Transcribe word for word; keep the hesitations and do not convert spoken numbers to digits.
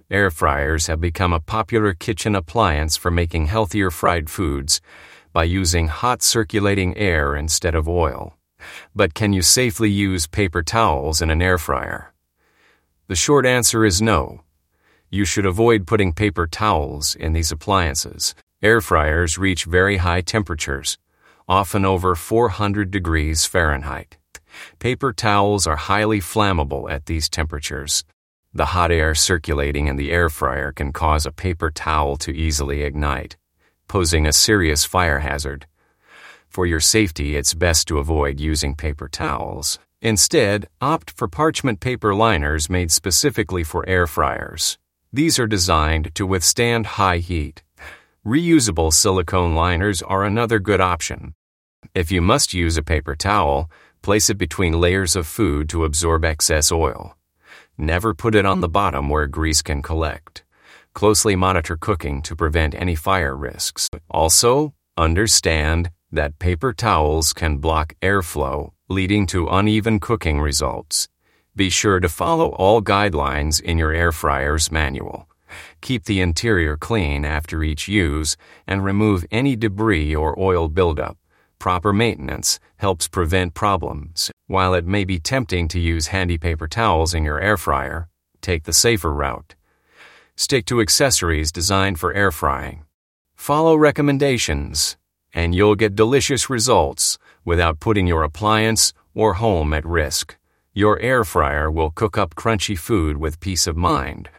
Air fryers have become a popular kitchen appliance for making healthier fried foods by using hot circulating air instead of oil. But can you safely use paper towels in an air fryer? The short answer is no. You should avoid putting paper towels in these appliances. Air fryers reach very high temperatures, often over four hundred degrees Fahrenheit. Paper towels are highly flammable at these temperatures. The hot air circulating in the air fryer can cause a paper towel to easily ignite, posing a serious fire hazard. For your safety, it's best to avoid using paper towels. Instead, opt for parchment paper liners made specifically for air fryers. These are designed to withstand high heat. Reusable silicone liners are another good option. If you must use a paper towel, place it between layers of food to absorb excess oil. Never put it on the bottom where grease can collect. Closely monitor cooking to prevent any fire risks. Also, understand that paper towels can block airflow, leading to uneven cooking results. Be sure to follow all guidelines in your air fryer's manual. Keep the interior clean after each use and remove any debris or oil buildup. Proper maintenance helps prevent problems. While it may be tempting to use handy paper towels in your air fryer, take the safer route. Stick to accessories designed for air frying. Follow recommendations, and you'll get delicious results without putting your appliance or home at risk. Your air fryer will cook up crunchy food with peace of mind.